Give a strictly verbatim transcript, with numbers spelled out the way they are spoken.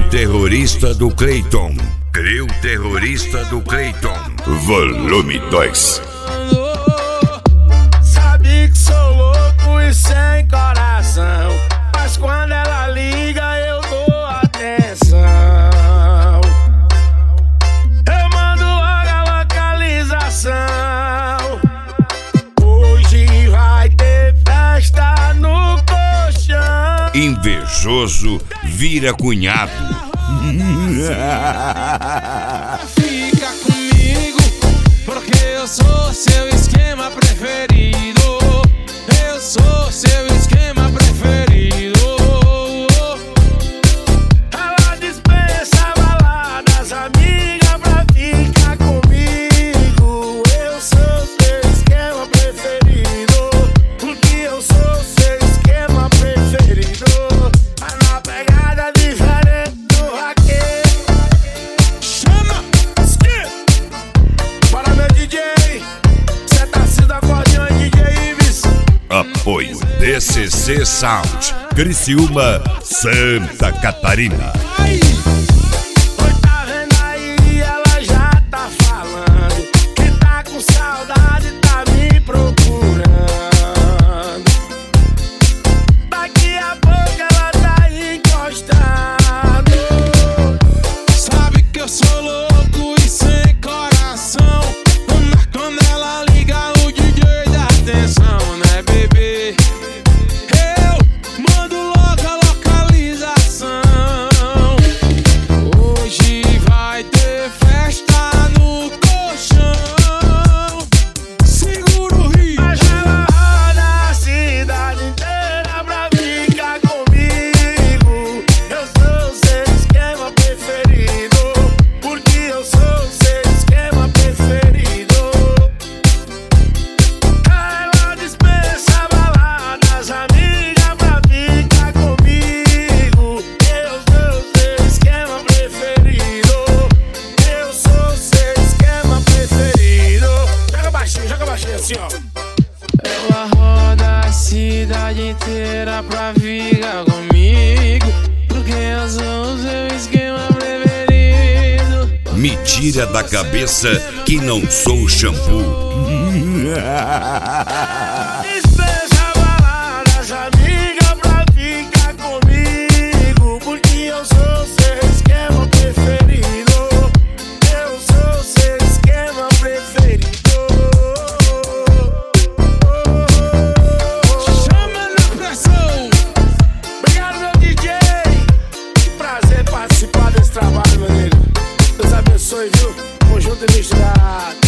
terrorista do Cleiton. Trio terrorista do Cleiton. Volume dois. Sabe que sou louco e sem coração, mas quando ela liga eu dou atenção. Eu mando logo a localização. Hoje vai ter festa no colchão. Invejoso vira cunhado. Fica comigo, porque eu sou seu esquema preferido. Eu sou seu esquema preferido. Ela dispensa baladas, amiga, pra ficar comigo. Eu sou seu esquema preferido, porque eu sou seu esquema preferido. Mas na pegada diferente do vaqueiro. Chama! Skip! Para meu D J, cê tá sendo acordeão e D J Ives. Apoio D C C Sound, Criciúma, Santa Catarina. Oi, tá vendo aí, ela já tá falando que tá com saudade, tá me procurando. Daqui a pouco ela tá encostando. Sabe que eu sou louco e sem coração, mas quando ela liga o D J dá atenção, né, bebê? Eu mando logo a localização. Hoje vai ter festa no colchão. Segura o ritmo. Mas ela roda a cidade inteira pra ficar comigo. Eu sou seu esquema preferido, porque eu sou seu esquema preferido. Ela dispensa baladas, amiga, pra ficar comigo. Eu sou seu esquema preferido. Eu sou seu esquema preferido. Joga baixinho, joga baixinho assim, ó. Ela roda a cidade inteira pra ficar comigo, porque eu sou o seu esquema preferido. Me tira da cabeça que não sou shampoo. Dispensa baladas, amiga, pra ficar comigo, porque eu sou seu esquema preferido. Eu sou seu esquema preferido. Chama na pressão. Obrigado, meu D J. Que prazer participar desse trabalho, meu amigo. Deus abençoe, viu? Tamo junto e misturado.